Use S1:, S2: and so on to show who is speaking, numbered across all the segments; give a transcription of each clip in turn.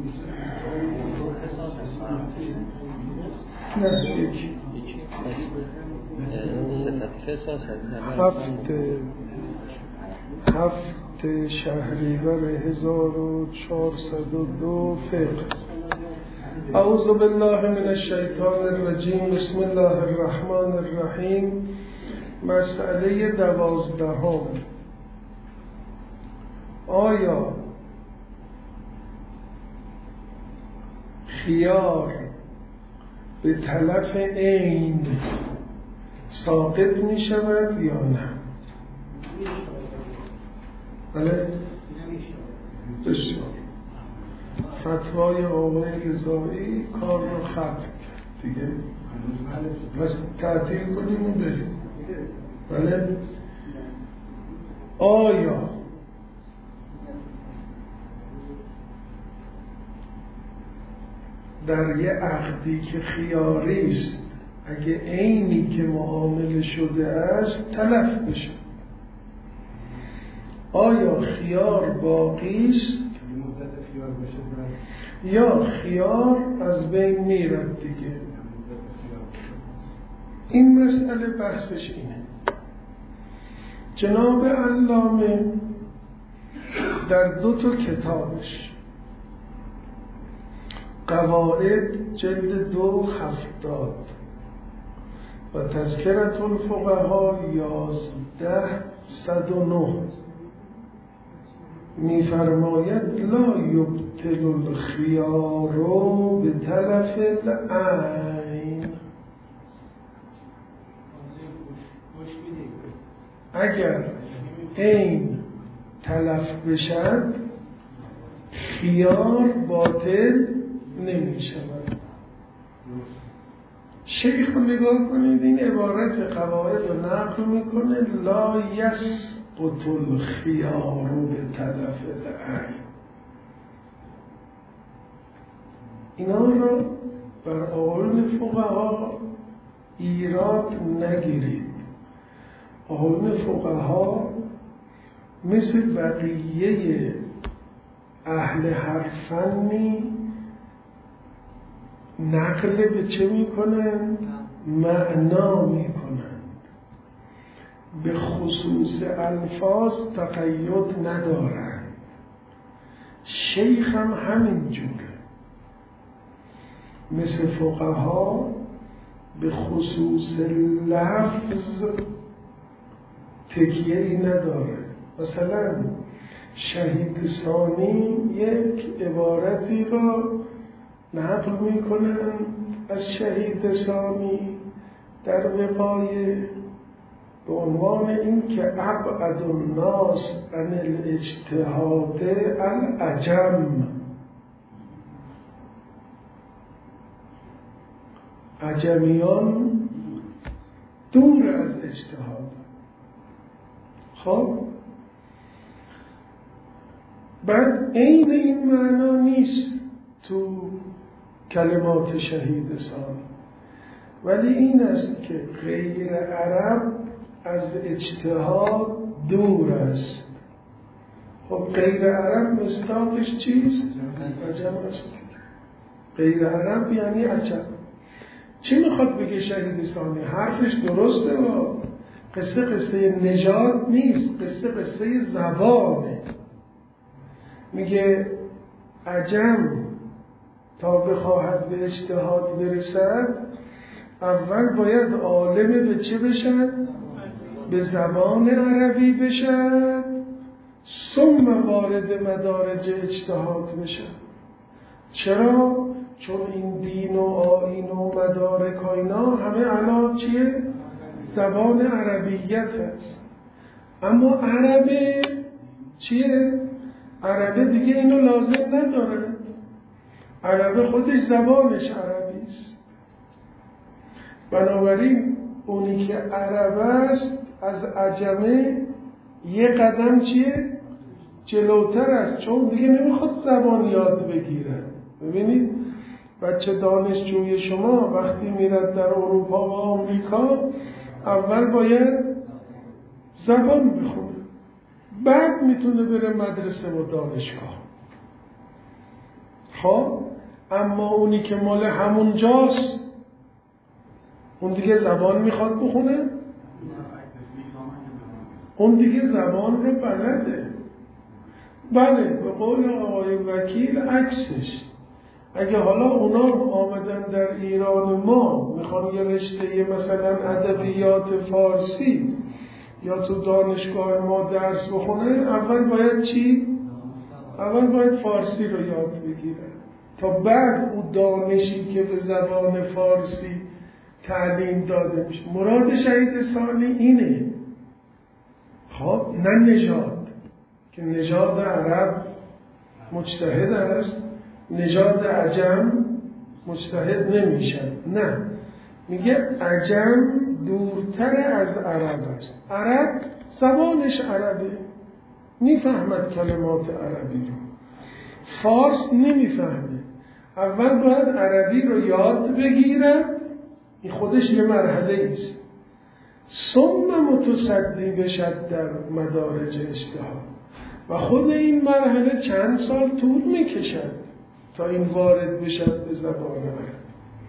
S1: نه یکی هفت شهریور 1402 فقه. اعوذ بالله من الشیطان الرجیم. بسم الله الرحمن الرحیم. مسئله 12. آیا خیار به تلف عین ساقط می شود یا نه؟ بله؟ بسیار. فتوای آقای رضایی کار رو ختم کرد دیگه، پس تعطیل کنیم و بریم. بله؟ آیا در یه عقدی که خیاری است اگه عینی که معامله شده است تلف بشه، آیا خیار باقی است یا خیار از بین میرد دیگه؟ این مسئله بحثش اینه. جناب علامه در 2 کتابش، قواعد جلد 270 و تذکرة الفقهاء 1109 می‌فرماید لا یبطل الخیار به تلف العین. اگر عین تلف بشد خیار باطل نمی شود. شیخ رو نگاه کنید، این عبارت قواعد رو نقل میکنه لا یسقط الخیار به تلف العین. اینا رو بر آقایون فقها ایراد نگیرید. آقایون فقها مثل بقیه اهل هر فنی نقل به چه میکنند؟ معنا میکنند. به خصوص الفاظ تقید ندارند. شیخ هم همین جوره، مثل فقها به خصوص لفظ تکیه‌ای نداره. مثلا شهید ثانی یک عبارتی را نقل میکنن از شهید ثانی در وقایه به عنوان این که ابعد الناس عن الاجتهاد العجم. عجمیان دور از اجتهاد. خب بعد عین این معنا نیست تو کلمات شهید ثانی، ولی این است که غیر عرب از اجتهاد دور است. خب غیر عرب مصداقش چیست؟ عجم است. غیر عرب یعنی عجم. چی میخواد بگه شهید ثانی؟ حرفش درسته و قصه نژاد نیست، قصه زبانه. میگه عجم تا بخواهد به اجتهاد برسد اول باید عالم به چه بشد؟ به زبان عربی بشد، ثم وارد مدارج اجتهاد بشد. چرا؟ چون این دین و آیین و مدارک و اینا همه علا چیه؟ زبان عربیت هست. اما عربه چیه؟ عربه دیگه اینو لازم نداره. عربه خودش زبانش عربی است. بنابراین اونی که عرب است از عجمه یه قدم چیه؟ جلوتر است، چون دیگه نمیخواد زبان یاد بگیرد. ببینید بچه دانشجوی شما وقتی میرد در اروپا و آمریکا اول باید زبان بخونه، بعد میتونه بره مدرسه و دانشگاه. خب اما اونی که مال همون جاست اون دیگه زبان میخواد بخونه؟ اون دیگه زبان رو بلده. بله به قول آقای وکیل عکسش، اگه حالا اونا آمدن در ایران ما میخوان یه رشته مثلا ادبیات فارسی یا تو دانشگاه ما درس بخونن، اول باید چی؟ اول باید فارسی رو یاد بگیرن تا بعد اون دانشی که به زبان فارسی تعلیم داده میشه. مراد شهید ثانی اینه. خب نه نژاد، که نژاد عرب مجتهد است، نژاد عجم مجتهد نمیشن. نه، میگه عجم دورتر از عرب است. عرب زبانش عربه، میفهمد کلمات عربی رو. فارس نمیفهمه. اول باید عربی رو یاد بگیرد، این خودش یه مرحله است. ثم متصدی بشد در مدارج اجتهاد، و خود این مرحله چند سال طول میکشد تا این وارد بشد به زبان عرب.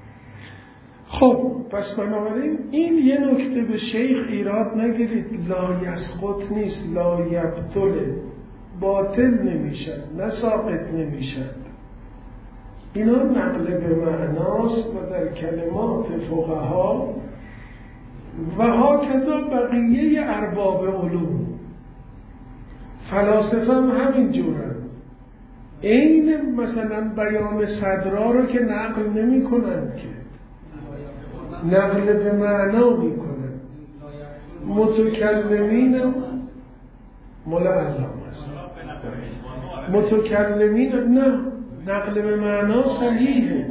S1: خب پس بنابراین این یه نکته به شیخ ایراد نگیرید، لا یسقط نیست، لا یبطل، باطل نمیشد، نه ساقط نمیشد. اینا نقل به معناست و در کلمات فقها و هاکذا بقیه ارباب علوم. فلاسفه هم همین جورن. این مثلا بیان صدرا رو که نقل نمی کنن، که نقل به معنا می کنن. متکلمین مال علامه است. متکلمین نه، نقل به معنا صحیحه.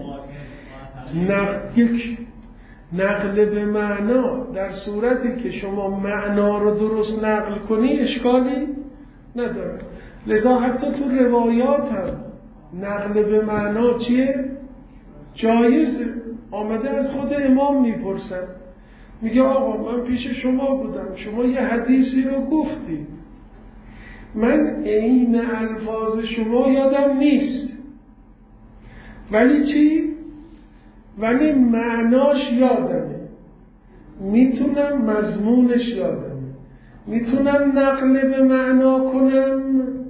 S1: نقل به معنا در صورتی که شما معنا رو درست نقل کنی اشکالی نداره. لذا حتی تو روایات هم نقل به معنا چیه؟ جایزه. آمده از خود امام میپرسن، میگه آقا من پیش شما بودم، شما یه حدیثی رو گفتی، من عین الفاظ شما یادم نیست، ولی چی؟ ولی معناش یادمه، میتونم مضمونش یادمه، میتونم نقل به معنا کنم.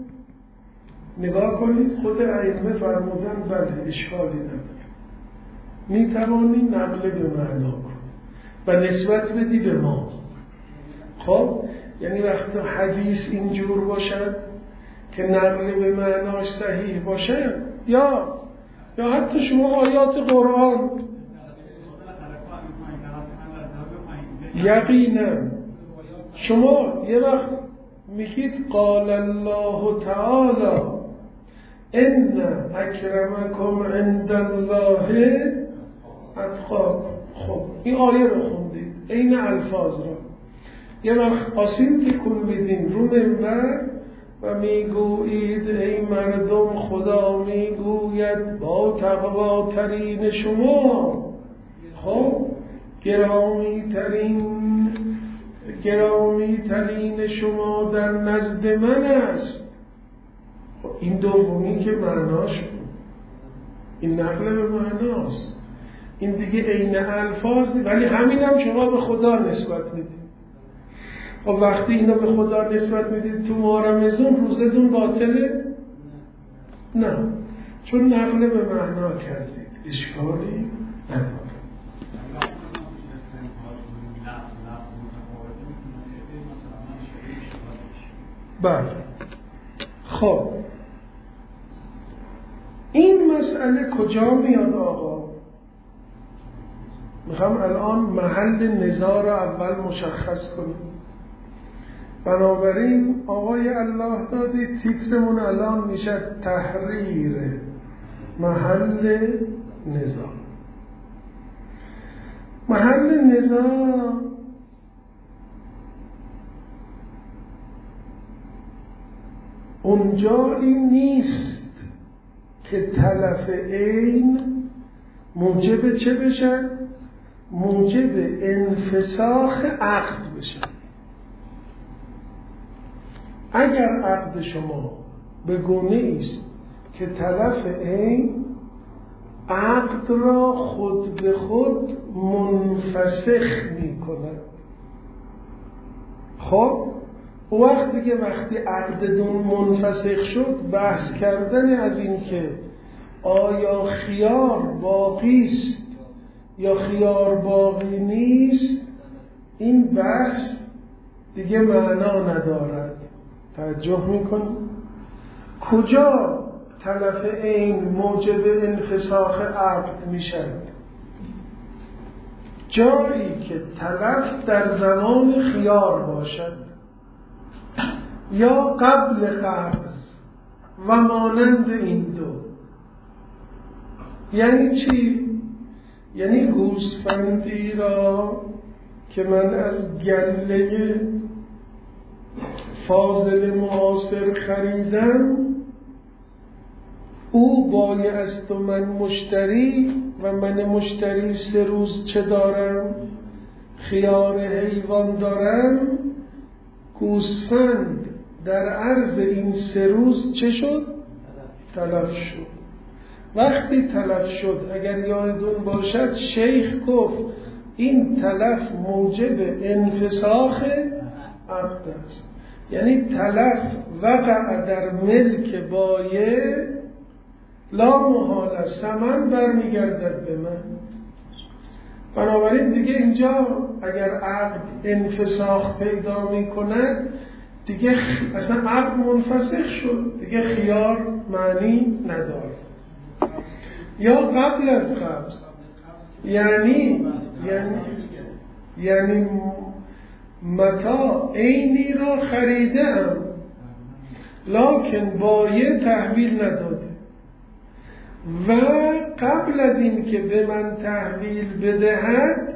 S1: نگاه کنید خود ائمه فرمودن بله اشکالی نداره، میتوانی نقل به معنا کنی و نسبت بدی به ما. خب یعنی وقتی حدیث اینجور باشد که نقل به معناش صحیح باشه، یا حتی شما آیات قرآن یقینا شما یه وقت میگید قال الله تعالی ان اکرمکم عند الله اتقاکم. خب این آیه رو خوندید، این الفاظ رو یه وقت آسین تکون میدین رو منبر و میگویید ای مردم خدا میگوید با تقوا ترین شما، خب گرامی ترین شما در نزد من است. خب این دومی که معناش بود، این نقل به معناست، این دیگه عین الفاظ نیست، ولی همین هم شما به خدا نسبت میدید. خب وقتی اینو به خدا نسبت میدید تو محرمزون روزتون باطله؟ نه، چون نقل به معنا کردید، اشکالی نداره. بله. خب این مسئله کجا میاد آقا؟ میخوام الان محل نزاع رو اول مشخص کنیم. بنابراین آقای الله دادی تیترمون الان میشه تحریر محل نزاع. محل نزاع اونجایی نیست که تلف عین موجب چه بشه؟ موجب انفساخ عقد بشه. اگر عقد شما به گونه است که تلف عین عقد را خود به خود منفسخ می کند. خب وقتی عقد دون منفسخ شد، بحث کردن از این که آیا خیار باقی است یا خیار باقی نیست، این بحث دیگه معنا ندارد. توجه میکنید؟ کجا تلف عین موجب انفساخ عقد میشد؟ جایی که تلف در زمان خیار باشد یا قبل قبض و مانند این دو. یعنی چی؟ یعنی گوسفندی را که من از گله فاضل معاصر خریدم، او بایع است و من مشتری، و من مشتری 3 روز چه دارم؟ خیار حیوان دارم. گوسفند در عرض این 3 روز چه شد؟ تلف شد. وقتی تلف شد، اگر یادتون باشد شیخ گفت این تلف موجب انفساخ عقد است. یعنی تلف وقع در ملک بایع، لا محاله ثمن برمیگردد به من. بنابراین دیگه اینجا اگر عقد انفساخ پیدا می کند، دیگه اصلا عقد منفسخ شد، دیگه خیار معنی نداره. یا قبل از قبض، یعنی متاع عینی را خریدم لکن بایع تحویل نداده و قبل از این که به من تحویل بدهد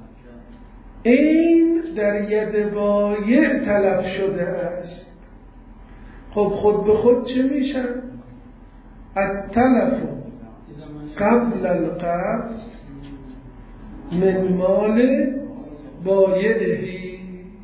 S1: عین در ید بایع تلف شده است. خب خود به خود چه میشن؟ التلف قبل القبض من مال بایعه.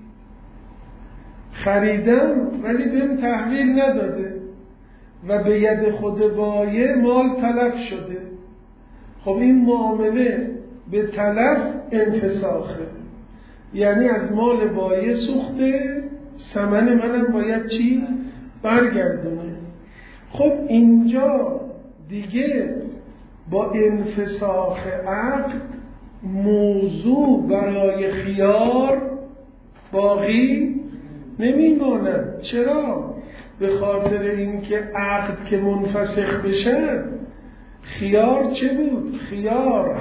S1: خریدم ولی بهم تحویل نداده و به ید خود بایع مال تلف شده. خب این معامله به تلف انفساخه، یعنی از مال بایع سوخته، ثمن منم باید چی؟ برگردونه. خب اینجا دیگه با انفساخ عقد موضوع برای خیار باقی نمیماند. چرا؟ به خاطر اینکه عقد که منفسخ بشه، خیار چه بود؟ خیار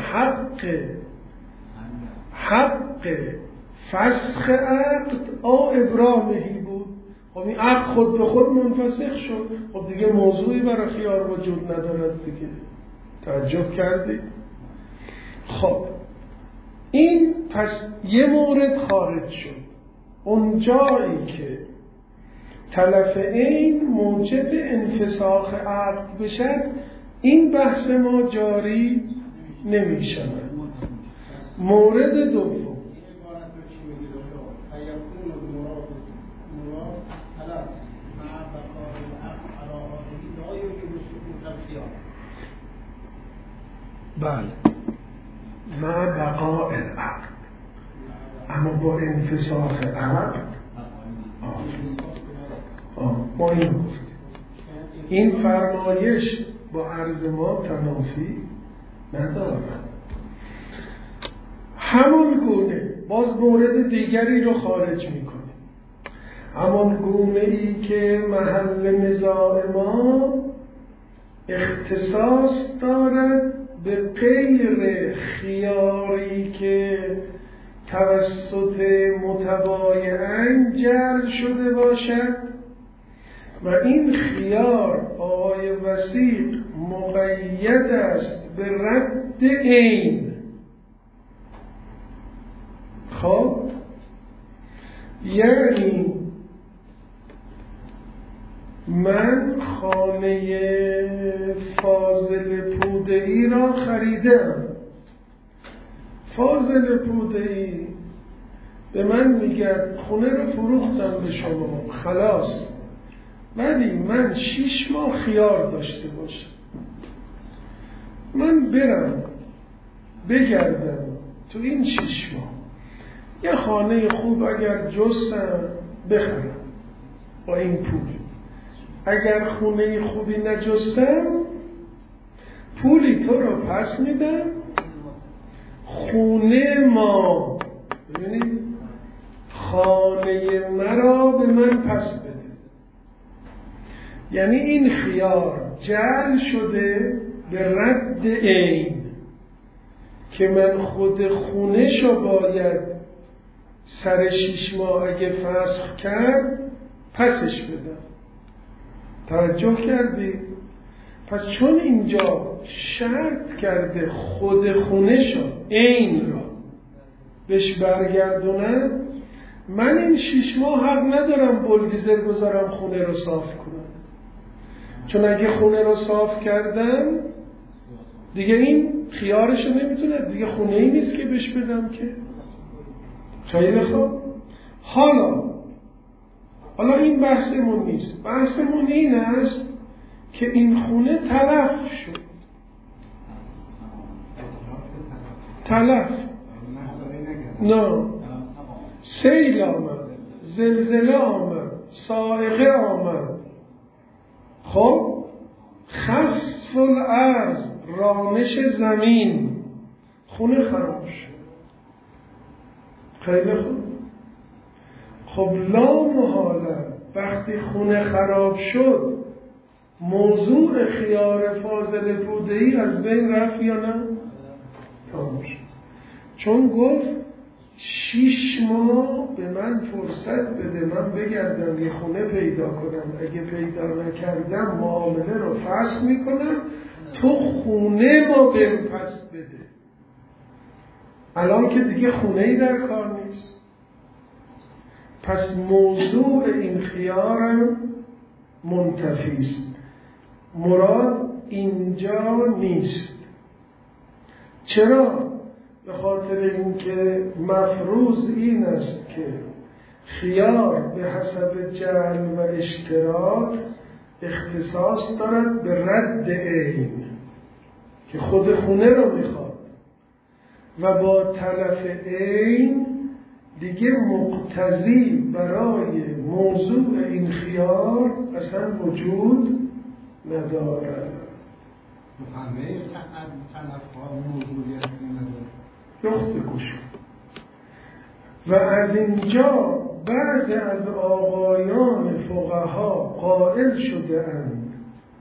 S1: حق فسخ عقد او ابرامهی بود. خب این عقد خود به خود منفسخ شد، خب دیگه موضوعی برای خیار وجود ندارد دیگه. تعجب کردی؟ خب این پس یه مورد خارج شد. اون جایی که تلف عین موجب انفساخ عقد بشد، این بحث ما جاری نمی شود. مورد دوم، بله مع بقاء العقد، اما با انفساخ عقد ما این گفتیم. این فرمایش با عرض ما تنافی ندارد. همون گونه باز مورد دیگری رو خارج میکنه. همون گونه ای که محل نزاع ما اختصاص دارد به غیر خیاری که توسط متبایعین جعل شده باشد و این خیار آقای وثیق مقید است به رد عین. خب یعنی من خانه فاضل پوده‌ای را خریدم، فاضل پوده‌ای به من میگه خونه رو فروختم به شما، خلاص ولی من 6 ماه خیار داشته باشم، من برم بگردم تو این 6 ماه یه خانه خوب اگر جستم بخرم با این پول، اگر خونه خوبی نجستم پولی تو رو پس میدم، خونه ما، ببینید، خانه مرا به من پس بده. یعنی این خیار جعل شده به رد عین که من خود خونه‌شو باید سر 6 ماه اگه فسخ کرد پسش بدم. توجه کردی؟ پس چون اینجا شرط کرده خود خونه‌شو عین را بهش برگردونم، من این 6 ماه حق ندارم بلدیزر بذارم خونه رو صاف کنم، چون اگه خونه رو صاف کردم دیگه این خیارشو نمیتونه، دیگه خونه ای نیست که بهش بدم که. خیلی خوب. حالا این بحثمون نیست، بحثمون این است که این خونه تلف شد. تلف نه، سیل آمد، زلزله آمد، صاعقه آمد، خب خسف الارض، رامش زمین، خونه خراب شد. خیلی خوب. خب لا محاله وقتی خونه خراب شد موضوع خیار فاضل بوده‌ای از بین رفت یا نه؟ تمام شد. چون گفت 6 ماه به من فرصت بده من بگردم یه خونه پیدا کنم، اگه پیدا نکردم معامله رو فسخ میکنم، تو خونه ما بهم پس بده. الان که دیگه خونه‌ای در کار نیست، پس موضوع این خیارم منتفی است. مراد اینجا نیست. چرا؟ به خاطر اینکه مفروض این است که خیار به حسب جعل و اشتراط اختصاص دارد به رد عین که خود خونه رو میخواد و با تلف عین دیگه مقتضی برای موضوع این خیار اصلا وجود ندارد.
S2: همه تلفها موضوعیت نداره.
S1: یخت گوش. و از اینجا بعضی از آقایان فقها قائل شده اند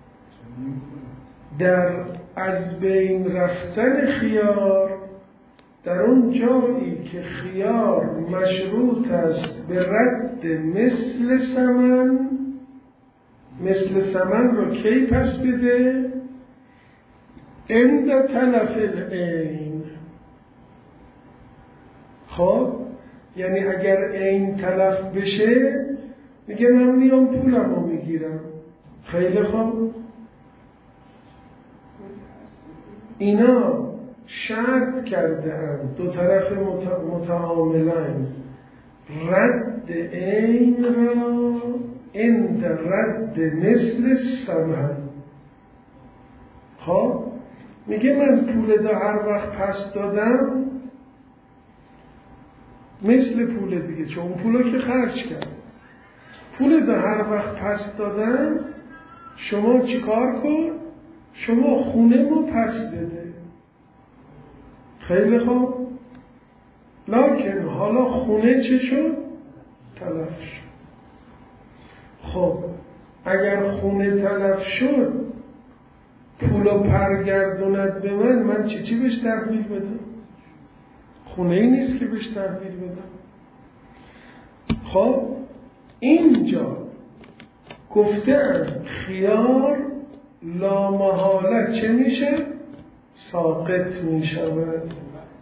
S1: در از بین رفتن خیار در اون جایی که خیار مشروط است به رد مثل ثمن، مثل ثمن رو کی پس بده؟ عند تلف العین. خب یعنی اگر عین تلف بشه میگه من میام پولم رو میگیرم. خیلی خوب. اینا شرط کرده هم دو طرف متعاملان رد عین را عند رد مثل ثمن. خب میگه من پول دا هر وقت پس دادم مثل پول دیگه، چون پولو که خرج کرد، پول دا هر وقت پس دادم شما چیکار کن؟ شما خونه ما پس بده. خیلی خوب. لکن حالا خونه چه شد؟ تلف شد. خب اگر خونه تلف شد پولو پرگردوند به من چی بهش تحویل بدم؟ خونه ای نیست که بهش تحویل بدم. خب اینجا گفتن خیار لامحاله چه میشه؟ ساقط میشود.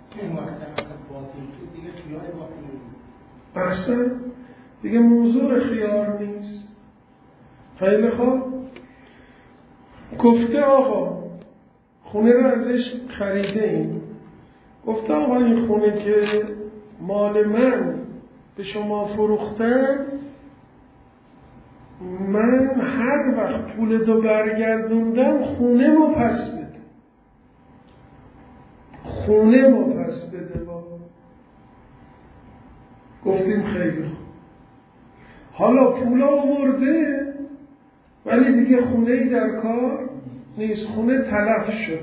S1: اصلا دیگه موضوع خیار نیست. خیلی خوب. گفته آقا خونه رو ازش خریده ایم، گفته آقا این خونه که مال من به شما فروختم من هر وقت پولتو برگردوندم خونه ما پس بده، خونه ما پس بده. با گفتیم خیلی خوب، حالا پولا آورده ولی دیگه خونه‌ای در کار نیست، خونه تلف شده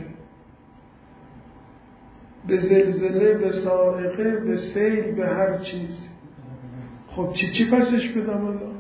S1: به زلزله، به صاعقه، به سیل، به هر چیز. خب چی پسش بدم الله؟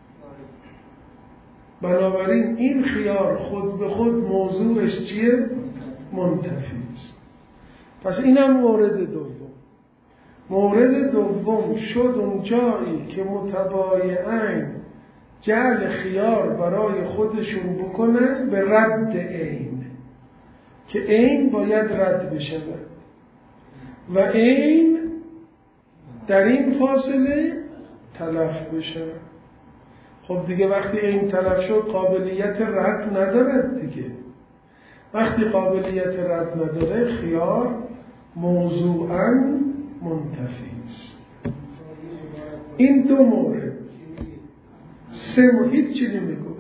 S1: بنابراین این خیار خود به خود موضوعش چیه؟ منتفی است. پس اینم مورد دوم. مورد دوم شد اون جایی که متبایعین جعل خیار برای خودشون بکنن به رد عین، که عین باید رد بشه و عین در این فاصله تلف بشه. خب دیگه وقتی عین تلف شد قابلیت رد نداره دیگه. وقتی قابلیت رد نداره خیار موضوعاً منتفی است. این دو مورد. سه مورد هیچ چیزی میگو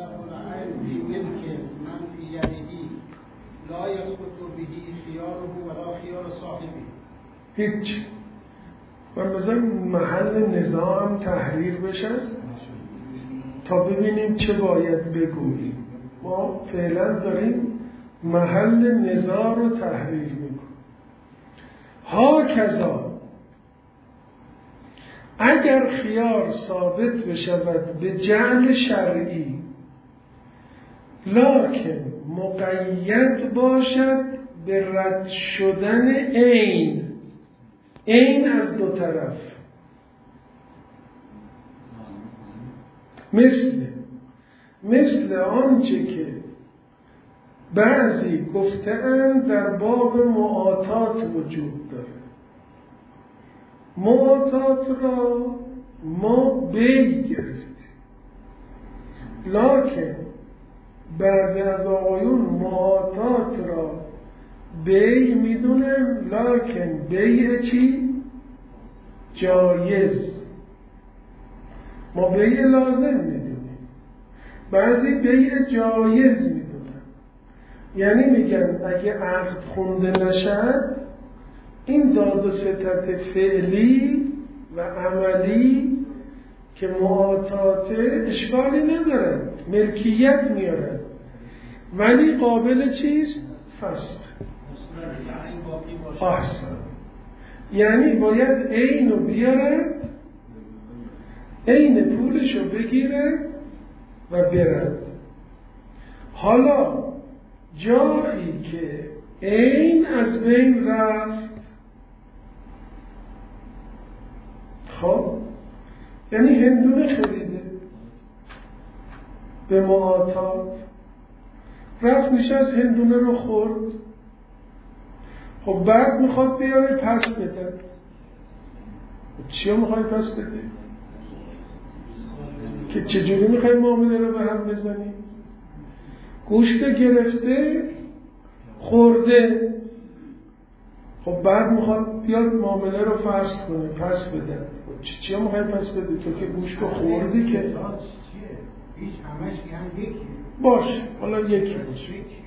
S1: هیچ. من بذار محل نظام تحریر بشن تا ببینیم چه باید بگوییم. ما فعلا داریم محل نظام رو تحریر میکنیم. ها کذا اگر خیار ثابت بشود به جعل شرعی لکن مقید باشد به رد شدن عین، عین از دو طرف، مثل آنچه که بعضی گفته‌اند در باب معاطات وجود داره. معاطات را ما بی گرفتیم، لکن بعضی از آقایون معاطات را بی میدونن، لکن بیع چی؟ جایز. ما بیع لازم میدونیم، بعضی بیع جایز میدونن. یعنی میگن اگه عقد خونده نشد این داد و ستت فعلی و عملی که معاطات اشکالی نداره، ملکیت میاره، ولی قابل چیست؟ فسخ. احسن. یعنی باید عین رو بیاره، عین پولش رو بگیره و برد. حالا جایی که عین از بین رفت، خب یعنی هندونه خریده به معاطات، رفت نشست هندونه رو خورد، خب بعد میخواد بیاره پس بده. چیا میخوای پس بده؟ که چجوری میخوای معامله رو به هم بزنی؟ گوشت گرفته خورده، خب بعد میخواد بیاد معامله رو فسخ کنه، پس بده. چیا میخوای پس بده؟ تو که گوشت رو خوردی که
S2: هیچ همش هم یکی
S1: باش، حالا یکی باش،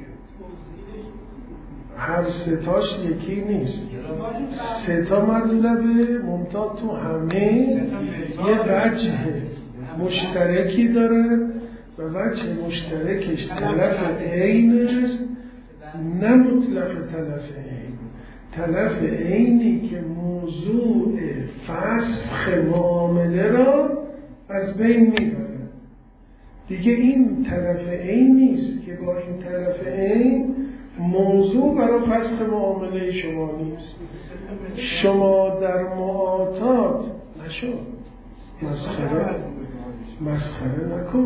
S1: هر ستاش یکی نیست. ستا مطلبه ممتاز تو همه یه وجه مشترکی داره و وجه مشترکش تلف عین است، نه مطلق تلف عین. تلف عینی که موضوع فسخ معامله را از بین میبره. دیگه این تلف عین نیست که با این تلف عین موضوع برای فسخ معامله شما نیست. شما در معاطات نشد مسخره نکن.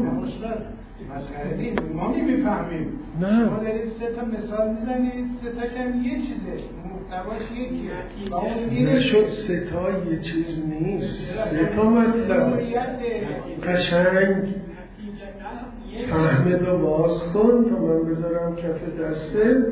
S2: ما نمیفهمیم.
S1: نه
S2: ما دارید سه تا مثال میزنید، سه تاش هم یه چیزه، محتواش یکیه.
S1: نشد سه تا یه چیز نیست. سه تا مطلب قشنگ فهمه رو باز کن تا من بذارم کف دسته.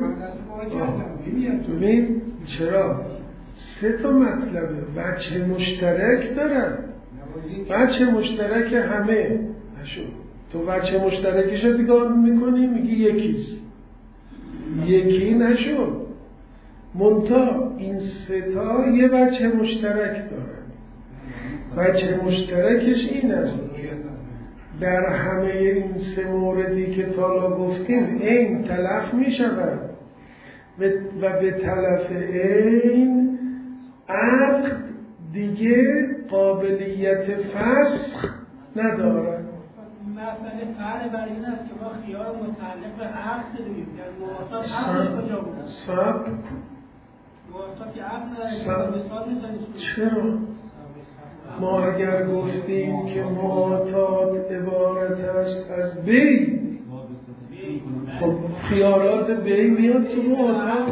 S1: ببین چرا سه تا مطلبه وجه مشترک دارن. وجه مشترک همه نشد. تو وجه مشترکش رو نگاه میکنی میگی یکیست، یکی نشد. منتها این سه تا یه وجه مشترک دارن. وجه مشترکش این است در همه این سه موردی که تالا گفتیم این تلف می شود و به تلف این عقد دیگه قابلیت فسخ ندارد.
S3: مسئله فرق بر این است که ما خیار متعلق به عقد داریم، یعنی موافقت عقد کجا بود؟
S1: صبر
S3: موافقت عقد نداریم.
S1: چرا؟ ما اگر گفتیم که معاطات عبارت است از بی، خب خیارات بی میاد تو معاطات،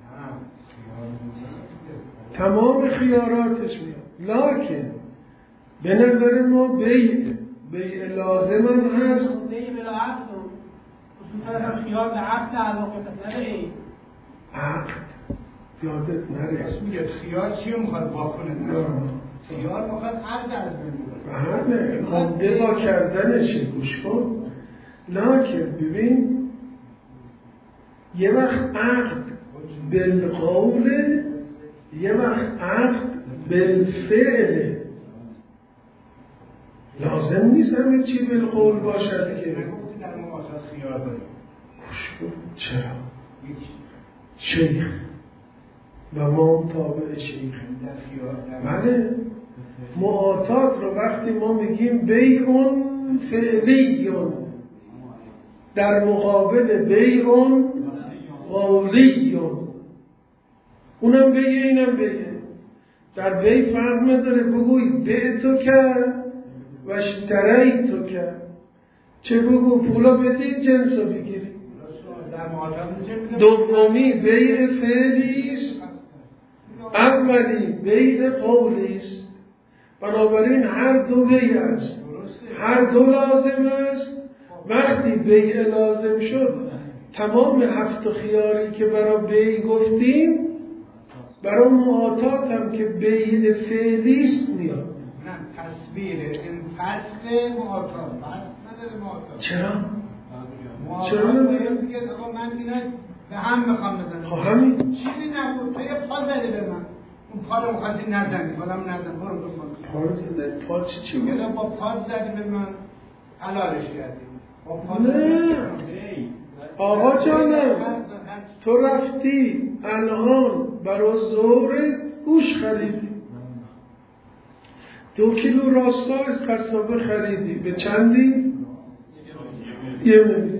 S1: تمام خیاراتش میاد. لکن به نظر ما بی لازم هم هست.
S3: بی بلا عقد خصوصا هم خیار به عقد علاقه پس نداره.
S1: عقد یادت نره
S2: میگه خیار چی میخواد واکنه؟ خیار میخواد عقد از بین
S1: بله مبدع کردنشه. گوش کن. لکن ببین یه وقت عقد بالقول، یه وقت عقد بالفعل. لازم نیست همه چی بالقول باشد که.
S2: در معاصات خیار داریم.
S1: گوش کن. چرا؟ شیخ و ما تابع شیخ. بله معاطات رو وقتی ما میگیم بیعون فعلیون در مقابل بیعون قولیون، اونم بیعه اینم بیعه. در بیع فهم داره بگوی بیع تو کرد و اشتری تو کرد. چه بگو پولا بدی جنس رو بگیری. دومی بیع فعلی است، اولی بیع قولی است. بنابراین هر دو بیع است، هر دو لازم است. وقتی بیع لازم شد تمام هفت خیاری که برای بیع گفتیم برای معاطات هم که بیع فعلی است میاد.
S2: نه تصویر این فسخ معاطات نداره معاطات.
S1: چرا؟
S2: چرا میگه آقا من اینا به هم میخوام بزنم.
S1: خب همین
S2: چیزی نبود، تو یه پا زدی به من، اون پا رو میخواستی نزنی، حالا نزن، برو
S1: پا رو زده. پا چی بود؟
S2: با پا زدی به من حلالش کردی.
S1: نه آقا جانم تو رفتی الان برای ظهرت گوش خریدی، 2 کیلو راستا از قصابه خریدی. به چندی؟ 1 میلیون.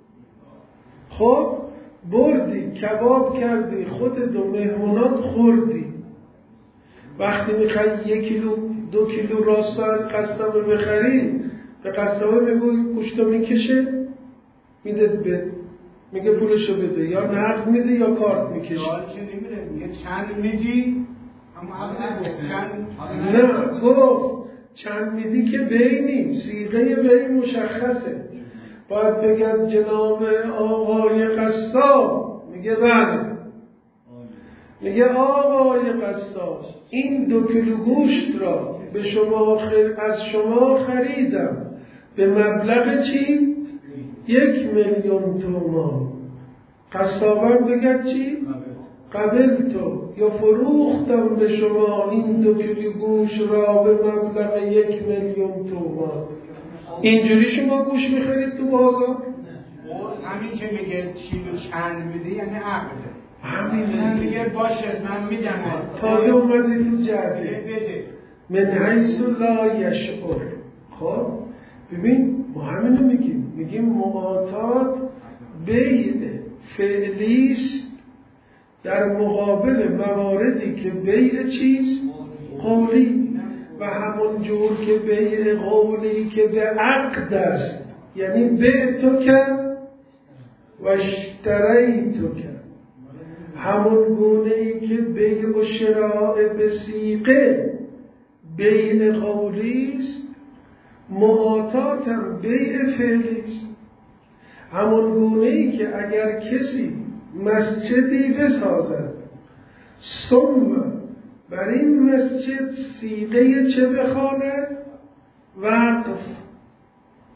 S1: خب بردی کباب کردی، خودت و مهمونات خوردی. وقتی میخوای 1 کیلو 2 کیلو راستا از قصابه بخری، به قصابه بگوی گوشتو میکشه میده به، میگه پولشو بده، یا نقد میده یا کارت میکشه.
S2: میگه چند میدی؟ اما عقل چند
S1: نه گفت چند میدی که بینی، صیغه بین مشخصه. باید بگم جناب آقای قصاب، میگه بله. میگه آقای قصاب این 2 کیلو گوشت را به شما از شما خریدم به مبلغ چی؟ 1 میلیون تومان. قصابم بگه چی؟ قبل تو یا فروختم به شما این 2 کیلو گوشت را به مبلغ 1 میلیون تومان. اینجوری شما گوش میخرید تو بازار؟
S2: همین که میگه کیلو چند میده یعنی عقده.
S1: همین
S2: میگه باشه من میدم.
S1: تازه اومدی تو جعبه
S2: بده
S1: من حیث لا یشعر. خب ببین ما همینو میگیم معاطات بیع فعلیست در مقابل مواردی که بیع چیز قولی، و همون جور که بیع قولی که به عقد است، یعنی بیع تو کرد و اشتری تو کرد، همون گونه ای که بیع و شراء به صیغه بیع قولی است، معاطات هم بیع فعلی است. همون گونه ای که اگر کسی مسجدی بسازد ثم بر این مسجد صیغه چه بخواند؟ وقف.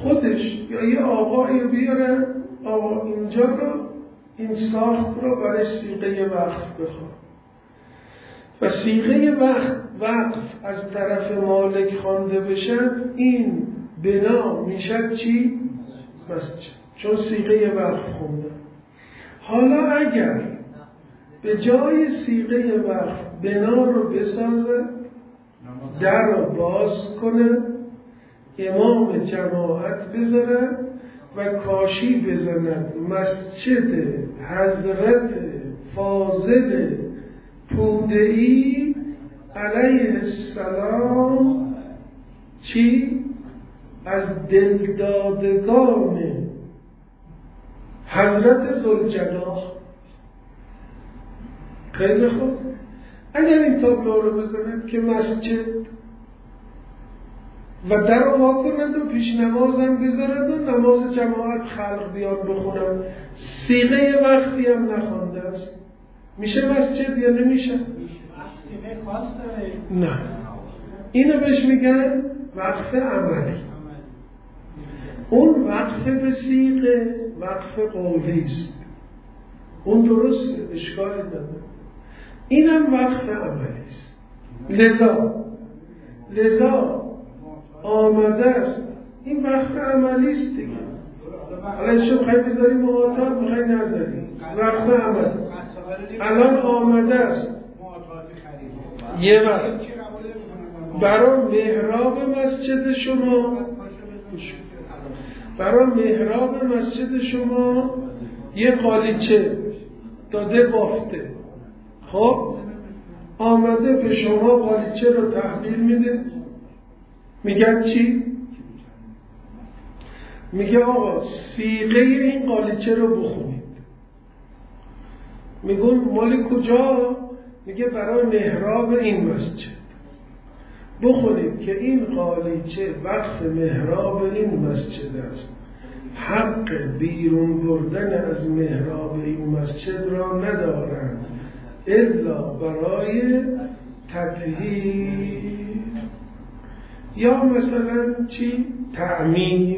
S1: خودش یا یه آقایی بیاره آقا اینجا رو این ساخت رو برای صیغه وقف بخواد و صیغه وقف از طرف مالک خوانده بشن، این بنا میشد چی؟ مسجد، چون صیغه وقف خونده. حالا اگر به جای صیغه وقف بنا رو بسازه، در رو باز کنه، امام جماعت بذارن و کاشی بزنن مسجد حضرت فاضل پوده‌ای علیه السلام چی؟ از دلدادگان حضرت ذوالجلال. خیلی خوب، اگر این تابلو رو بزنید که مسجد و در رو واکنند و پیش نماز هم بذارند و نماز جماعت خلق بیان بخونند، صیغه وقتی هم نخوانده است، میشه مسجد یا نمیشه؟ نه، اینو بهش میگن وقف عملی. اون وقف به صیغه وقف قولی است، اون درسته، اشکالی نداره. اینم وقف عملی است. لذا آمده است این وقف عملی است دیگه. حالا شما بخواهی بذاری معاطات، بخواهی نذاری، وقف عملی الان آمده است. یه وقت برای محراب مسجد شما یه قالیچه داده بافته. خب آمده به شما قالیچه رو تحویل میده، میگن چی؟ میگه آقا صیغه این قالیچه رو بخونید. میگون مال کجا؟ میگه برای محراب این مسجد بخونید که این قالیچه وقف محراب این مسجد است، حق بیرون بردن از محراب این مسجد را ندارند الا برای تطهیر یا مثلا چی؟ تعمیر.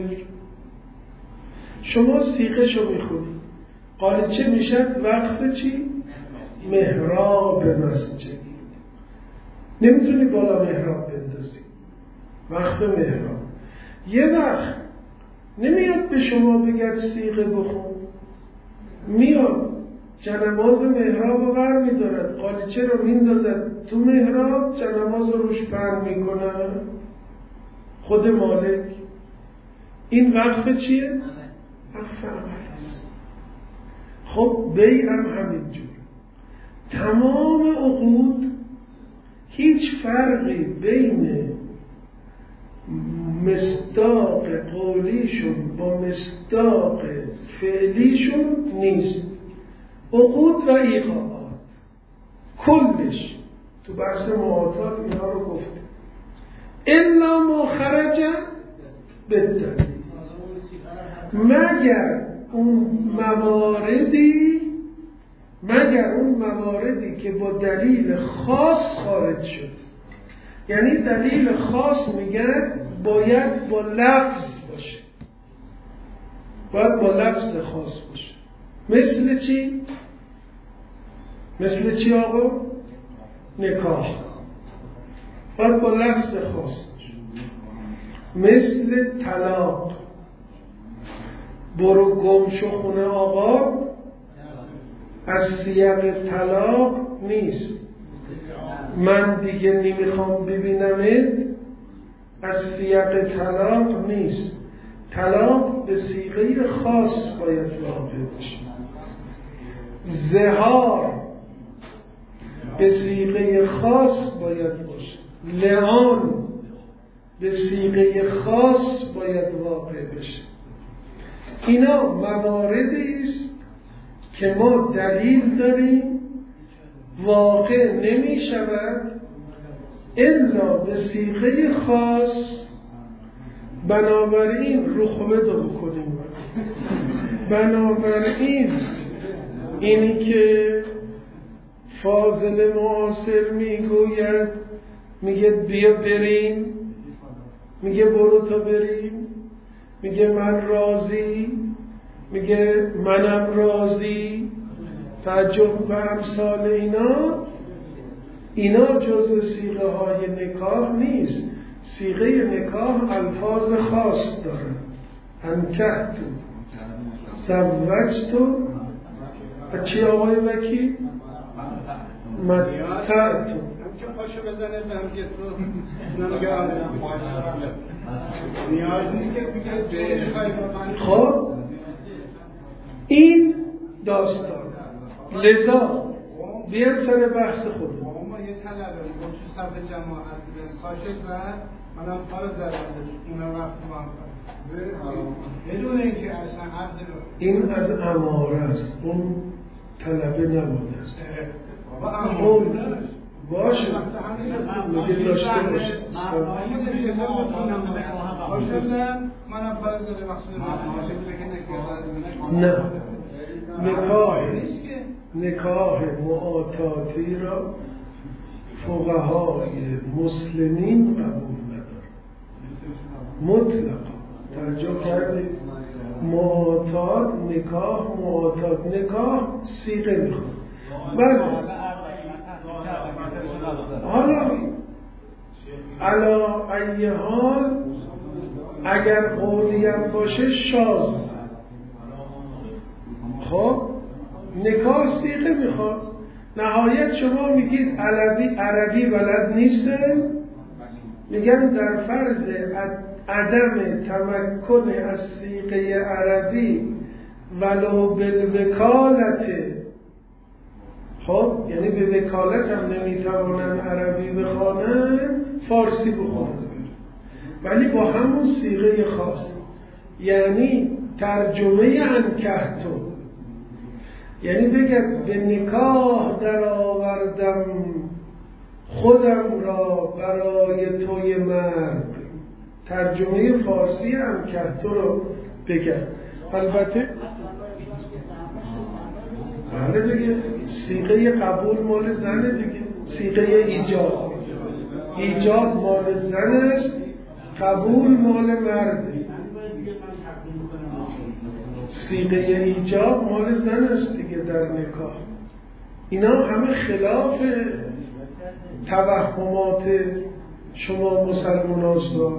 S1: شما صیغه شو میخونید، قالیچه میشد وقف چی؟ محراب مسجد. نمیتونی بالا محراب بندازی، وقف محراب. یه وقت نمیاد به شما بگد صیغه بخون، میاد جنماز محراب رو بر میدارد، قالیچه رو میندازد تو محراب، جنماز رو روش پر میکنه خود مالک. این وقف چیه؟ وقف عمل است. خب بیع هم همینجور. تمام عقود هیچ فرقی بین مصداق قولیشون با مصداق فعلیشون نیست. عقود و ایقاعات کلش تو بحث معاطات اینا رو گفته، الا ما خرج بالدلیل، مگر اون مواردی که با دلیل خاص خارج شد. یعنی دلیل خاص میگن باید با لفظ باشه، باید با لفظ خاص باشه. مثل چی؟ مثل چی آقا؟ نکاح باید با لفظ خاص باشه. مثل طلاق، برو گم شو خونه آقا، از سیاق طلاق نیست. من دیگه نمیخوام ببینمت، از سیاق طلاق نیست. طلاق به صیغه خاص باید واقع بشه. زهار به صیغه خاص باید باشه. لعان به صیغه خاص باید واقع بشه. اینا مواردی است که ما دلیل داریم واقع نمی شود الا به صیغه خاص. بنابراین رو خوبه دو بکنیم. بنابراین اینی که فاضل معاصر میگوید، میگه بیا بریم، میگه برو تا بریم، میگه من راضی، میگه منم راضی، تعجب و امثال اینا جزء صیغه های نکاح نیست. صیغه نکاح الفاظ خاص داره. انکحت، زوجت، و چی آقای وکیل؟ متعت.
S2: که پاشو بزنه بمگه تو نیاز نیست که بگه.
S1: خب این داستان. لذا بیان سر بحث خود.
S2: ما یه طلبه میگم تو صف جماعت پاشو زد، منم پا زدم اینا وقت ما هم بدون اینکه اصلا عقد رو
S1: این از اماره است، اون طلبه نبوده است. اون باشه میگه داشته باشه. نه، نکاح معاتاتی را فقهای مسلمین قبول ندارن مطلقا. توجه کردید؟ معاتات، نکاح صیغه میخواد. بله حالا علا ای حال اگر قولی هم باشه شاذ. خب نکاح صیغه میخواد. نهایت شما میگید عربی بلد نیستن، میگن در فرض عدم تمکن از صیغه عربی ولو بالوکالت. خب یعنی به وکالت هم نمیتوانن عربی بخوانن، فارسی بخوانن، ولی با همون صیغه خاص. یعنی ترجمه انکحتو، یعنی بگه به نکاح در آوردم خودم را برای توی مرد. ترجمه فارسی انکحتو رو بگه. البته بله دیگه، صیغه قبول مال زنه دیگه. صیغه ایجاب مال زن است، قبول مال مرده. صیغه ایجاب مال زن است دیگه در نکاح. اینا همه خلاف توهمات شما مسلمان هستند.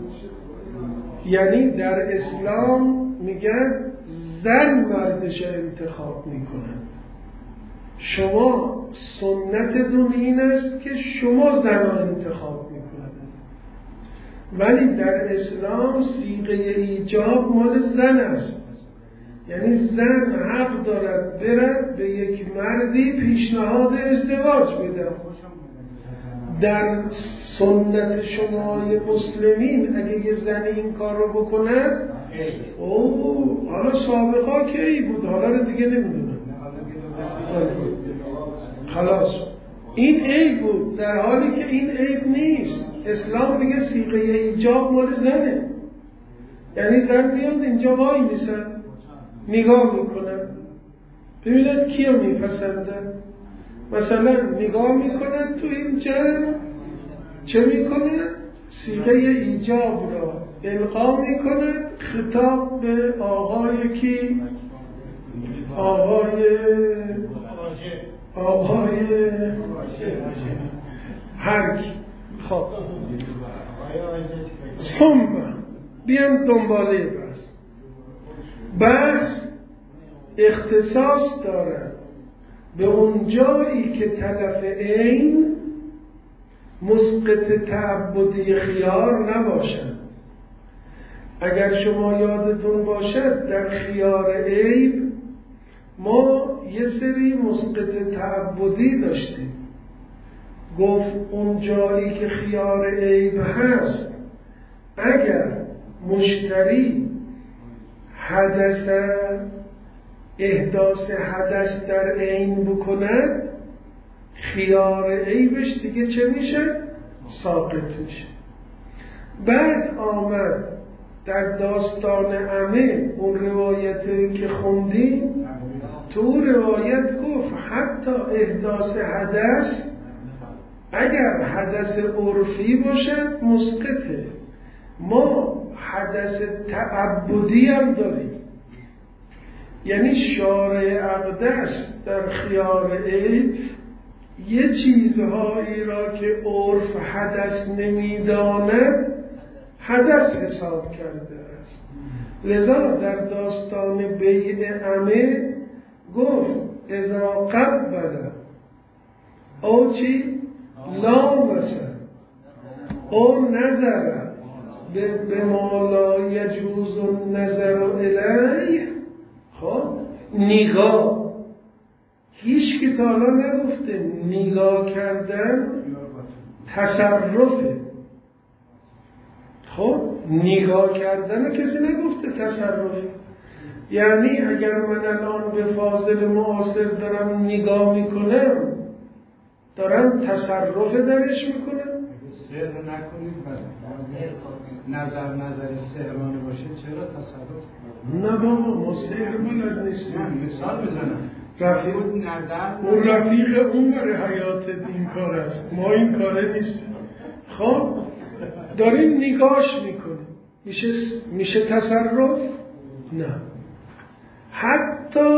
S1: یعنی در اسلام میگن زن مردش انتخاب میکنن. شما سنتتون این است که شما زن را انتخاب میکنن، ولی در اسلام صیغه ایجاب مال زن است. یعنی زن حق دارد برد به یک مردی پیشنهاد ازدواج بده. در سنت شمای مسلمین اگه یه زن این کار رو بکند، حالا سابقا که ای بود، حالا رو دیگه نمیدونم، خلاص این عیب بود، در حالی که این عیب نیست. اسلام میگه صیغه ایجاب مال زنه. یعنی زن میاد اینجا وای میسن، نگاه میکنن ببینن کیو میپسندن. مثلا نگاه میکنن تو اینجا چه میکنن؟ صیغه ایجاب را القا میکنن، خطاب به آقای کی؟ آقای هر کی. خب ثم بیان دنباله بحث اختصاص داره به اون جایی که طرف عین مسقط تعبدی خیار نباشد. اگر شما یادتون باشد در خیار عیب ما یه سری مسقط تعبدی داشتیم. گفت اون جایی که خیار عیب هست اگر مشتری احداث حدث در عین بکند، خیار عیبش دیگه چه میشه؟ ساقط میشه. بعد آمد در داستان عمه اون روایتی که خوندیم، تو روایت گفت حتی احداث حدث اگر حدث عرفی باشد مسقطه. ما حدث تعبدی هم داریم. یعنی شارع اقدس در خیار عیب یه چیزهایی را که عرف حدث نمیداند حدث حساب کرده است. لذا در داستان بیع عمه گفت اذا قبل او چی؟ لامسه او نظر به ما لا یجوز النظر الیه. خب نگاه، هیچ که تا حالا نگفته نگاه کردن تصرفه. خب نگاه کردن کسی نگفته تصرفه. یعنی اگر من الان به فاضل معاصر دارم نگاه میکنم دارم تصرف درش میکنم.
S2: سحر نکنید نظر سحرانه باشه چرا تصرف؟
S1: نه بابا ما سحر بلد نیستیم.
S2: مثال بزنم
S1: اون رفیق اون برای حیات این کار است، ما این کاره نیستیم. خب داریم نگاش میکنیم، میشه تصرف؟ نه. حتی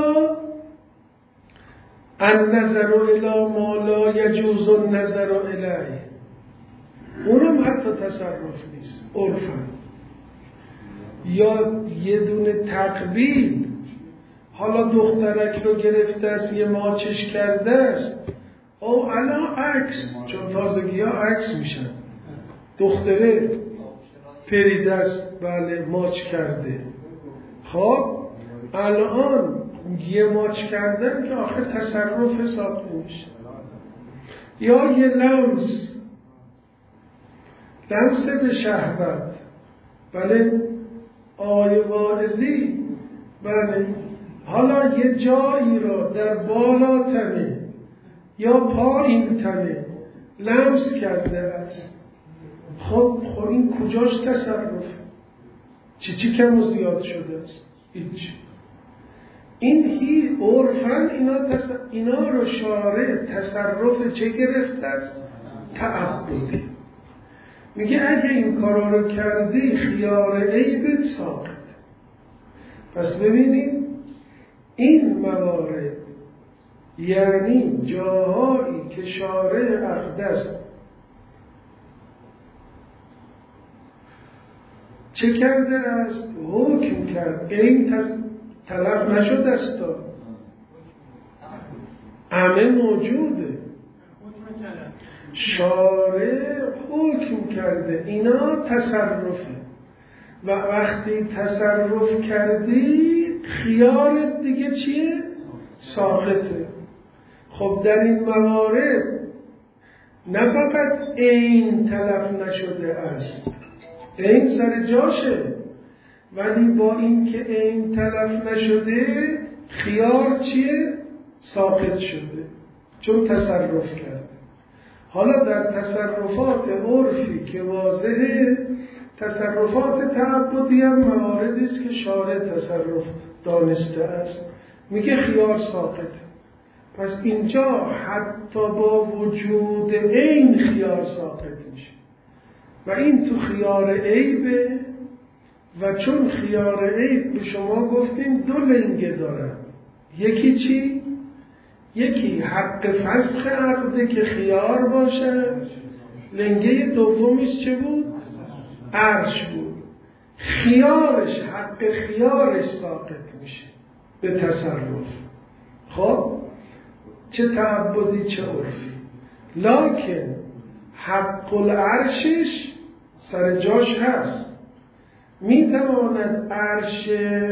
S1: النظر الی ما لا یجوز النظر الیه اونم حتی تصرف نیست، عرفا. یا یه دونه تقبیل، حالا دخترک رو گرفته است یه ماچش کرده است او الان عکس، چون تازگی ها عکس میشن، دختره پریده است بله ماچ کرده. خب الان یه ماچ کردن که آخر تصرف حساب نمیشه. یا یه لمس به شهوت، بله آیه واعظی، بله حالا یه جایی را در بالا تنه یا پایین تنه لمس کرده است. خب این کجاش تصرف؟ چی کم و زیاد شده است؟ هیچ. این عرفاً اینا رو شارع تصرف چه گرفته است؟ تعبدی. میگه اگه این کارا رو کردی خیار عیبت ساقط. پس ببینید این موارد یعنی جاهایی که شارع اقدس چه کرده است؟ حکم کرد. این تلف نشده است، همه موجوده. شارع حکم کرده اینا تصرفه و وقتی تصرف کردی خیالت دیگه چیه؟ ساقطه. خب در این موارد نه فقط این تلف نشده است، این سر جاشه، ولی با این که این تلف نشده خیال چیه؟ ساقط شده، چون تصرف کرده. حالا در تصرفات عرفی که واضحه، تصرفات تعبدی هم مواردی است که شارع تصرف دانسته است، میگه خیال ساقط. پس اینجا حتی با وجود این خیال ساقط میشه و این تو خیال عیبه. و چون خیال عیب به شما گفتیم دو لنگه دارن، یکی چی؟ یکی حق فسخ عقده که خیار باشه، لنگه دومیش چه بود؟ عرش بود. خیارش، حق خیارش ساقط میشه به تصرف. خب چه تعبدی چه عرفی. لکن حق العرشش سر جاش هست. میتواند عرش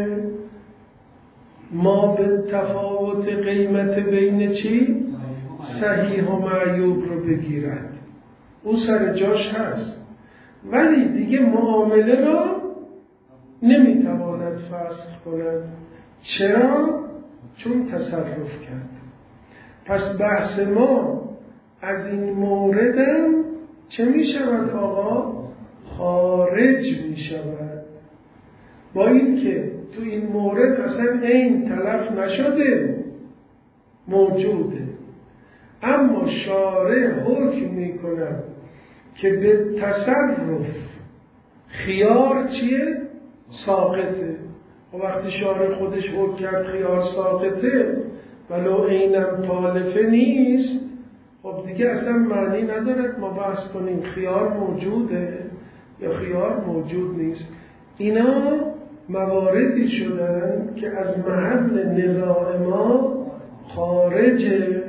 S1: ما به تفاوت قیمت بین چی؟ صحیح و معیوب رو بگیرد، او سر جاش هست، ولی دیگه معامله را نمیتواند فسخ کند. چرا؟ چون تصرف کرد. پس بحث ما از این موردم چه می شود آقا؟ خارج می شود. با این که تو این مورد اصلا این تلف نشده، موجوده، اما شارع حکم می کند که به تصرف خیار چیه؟ ساقطه. و وقتی شارع خودش حکم کرد خیار ساقطه ولو اینم تالفه نیست، خب دیگه اصلا معنی ندارد ما بحث کنیم خیار موجوده یا خیار موجود نیست. اینا مواردی شدن که از محل نزاع ما خارجه.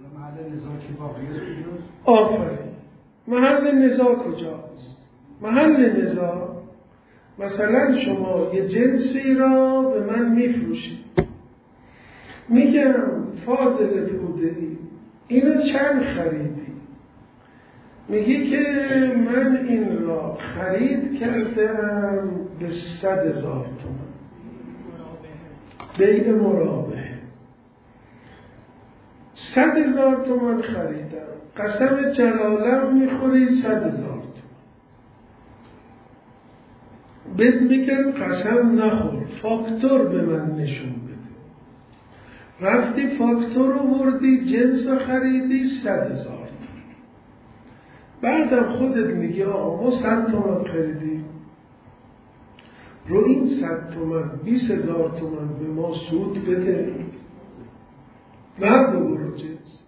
S1: آفرین. محل نزاع کجاست؟ محل نزاع مثلا شما یه جنسی را به من میفروشید، میگم فاضل پودری اینو چند خریدی؟ میگی که من این را خرید کردم به 100,000 تومان. بیع مرابحه. 100,000 تومان خریدم، قسم جلالم میخوری 100,000 تومان. بهت میگم قسم نخور، فاکتور به من نشون بده. رفتی فاکتور رو بردی، جنس خریدی 100,000 تومان. بعدم خودت میگی آقا ما 100 تومان خریدیم، رو این 100 تومان 20,000 تومان به ما سود بده، بعد برو جنس.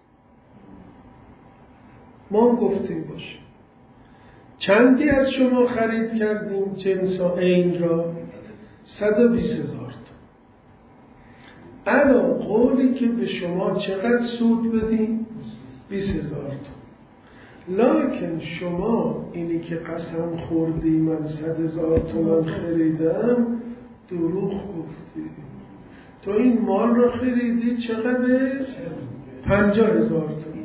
S1: ما گفتیم باشه. چندی از شما خرید کردیم جنس این را؟ 120,000 تومان. الان قولی که به شما چقدر سود بدیم؟ 20,000 تومان. لکن شما اینی که قسم خوردی من 100,000 تومان خریدم دروغ گفتی. تو این مال را خریدی چقدر؟ 50,000 تومان.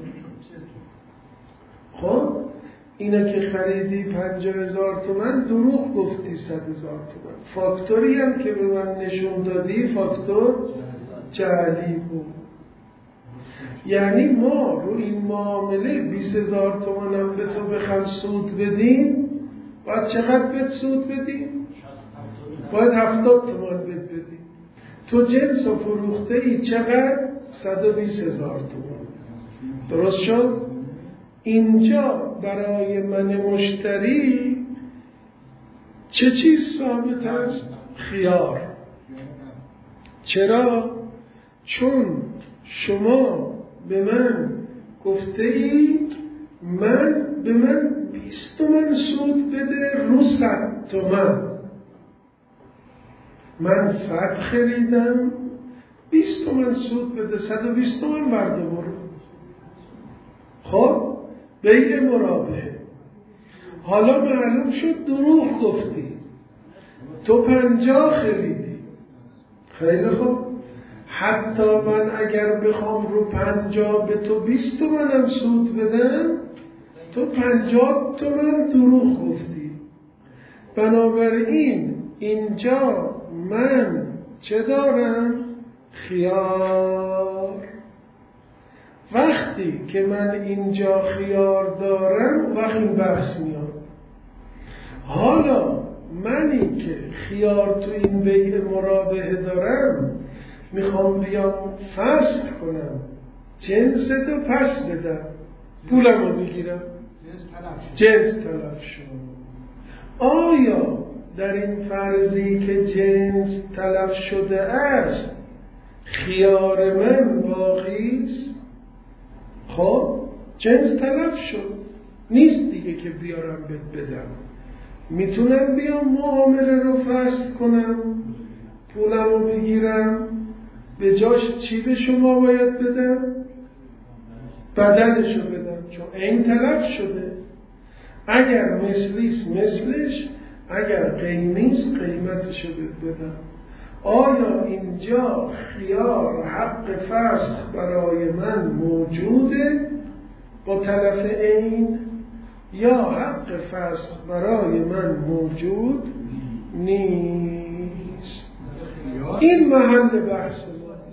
S1: خب اینا که خریدی 50,000 تومان دروغ گفتی 100,000 تومان. فاکتوری هم که به من نشون دادی فاکتور جعلی بود. یعنی ما رو این معامله 20,000 تومان هم به تو بخوام سود بدیم، باید چقدر بهت سود بدیم؟ باید 70 تومان بهت بدیم. تو جنس و فروخته ای چقدر؟ 120,000 تومان. درست شد؟ اینجا برای من مشتری چه چیز ثابت است؟ خیار. چرا؟ چون شما به من گفته ای به من 20 تومن سود بده رو 100 تومن. من 100 خریدم، 20 تومن سود بده، 120 تومن برده برو. خب بیع مرابحه. حالا معلوم شد دروغ گفتی، تو 50 خریدی. خیلی خوب، حتی من اگر بخوام رو 50 به تو 20 تومنم سود بدم، تو 50 تومن دروغ گفتی. بنابراین اینجا من چه دارم؟ خیار. وقتی که من اینجا خیار دارم وقتی این بحث میاد. حالا منی که خیار تو این بیع مرابحه دارم میخوام بیام فسخ کنم، جنس تو پس بدم، پولم رو میگیرم، جنس تلف شد. آیا در این فرضی که جنس تلف شده است خیار من باقی است؟ خب جنس تلف شد، نیست دیگه که بیارم بدم. میتونم بیام معامله رو فسخ کنم، پولم رو بگیرم، به جاش چی به شما باید بدم؟ بدنشو بدم، چون این تلف شده. اگر مثلیست مثلش، اگر قیمتیست قیمتشو بدم. آیا اینجا خیار حق فسخ برای من موجوده با طرف این، یا حق فسخ برای من موجود نیست؟ این محل بحث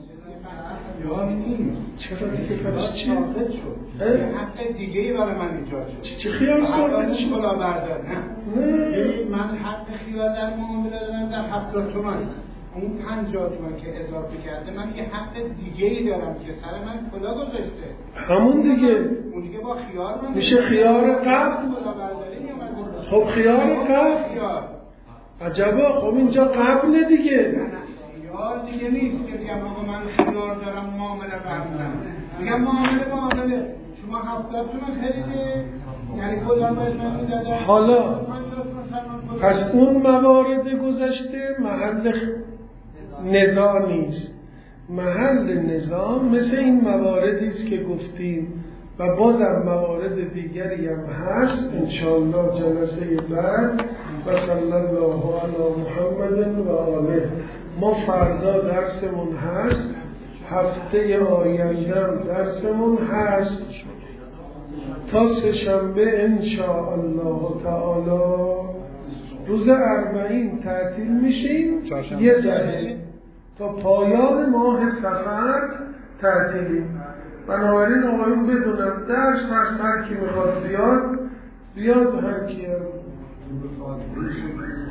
S1: چرا دیگه پس چی؟
S2: حق دیگه‌ای برای من ایجاد شد.
S1: چه خیار ثابت شد؟
S2: نه من حق خیار در معامله دارم در 70 تومن. اون 50 تومن که اضافه کرده من یه حق دیگه‌ای دارم که سر من کلا گذاشته.
S1: همون دیگه
S2: اون دیگه با خیار من
S1: میشه خیار قبل. خب خیار قبل عجبا، خب اینجا قبل دیگه.
S2: خیار دیگه نیست که بگم آقا من خیار دارم معامله بردارم، میگم معامله شما 70 تومن خریده، یعنی کلا باید من میدادم.
S1: حالا پس اون موارد گذشته محل نزاع نیست. محل نزاع مثل این مواردی است که گفتیم و بازم موارد دیگری هم هست انشاءالله جلسه بعد. و صلی الله علی محمد و آله. ما فردا درسمون هست، هفته آینده درسمون هست تا سه‌شنبه انشاءالله تعالی. روز 40 تعطیل میشیم، یه دهه تا پایان ماه صفر تعطیلیم. بنابراین آقایون بدونم درس هست، هر کی میخواد بیاد هر کی